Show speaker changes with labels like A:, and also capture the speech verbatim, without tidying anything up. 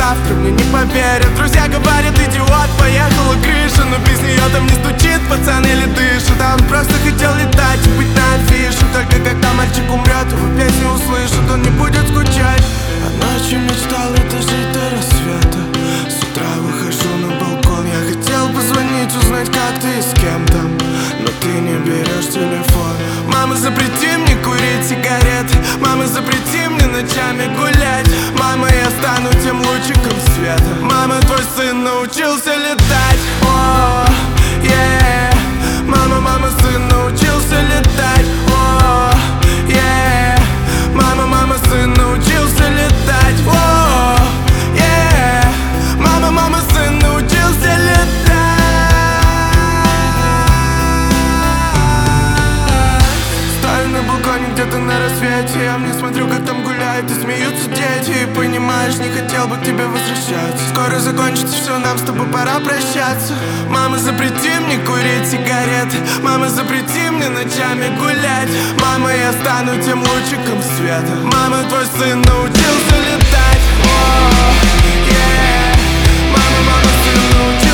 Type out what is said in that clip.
A: завтра мне не поверят. Друзья говорят, идиот, поехала крыша, но без нее там не стучит, пацан или дышит. А он просто хотел летать и быть на афише. Только когда мальчик умрет, его песню услышит, он не будет скучать. А ночью мечтал это жить до рассвета. С утра выхожу на балкон, я хотел позвонить, узнать, как ты и с кем там, но ты не берешь телефон. Мама, запрети мне курить сигареты. Мама, запрети мне ночами гулять. Мама, я стану тем лучиком света. Мама, твой сын научился летать. О, yeah. Мама, мама, сын научился летать. О, yeah. Мама, мама, сын научился летать. О, yeah. Мама, мама, сын научился летать. Где-то на рассвете я мне смотрю, как там гуляют и смеются дети. И понимаешь, не хотел бы к тебе возвращаться. Скоро закончится все, нам с тобой пора прощаться. Мама, запрети мне курить сигареты. Мама, запрети мне ночами гулять. Мама, я стану тем лучиком света. Мама, твой сын научился летать. О, yeah. Мама, мама, сын научился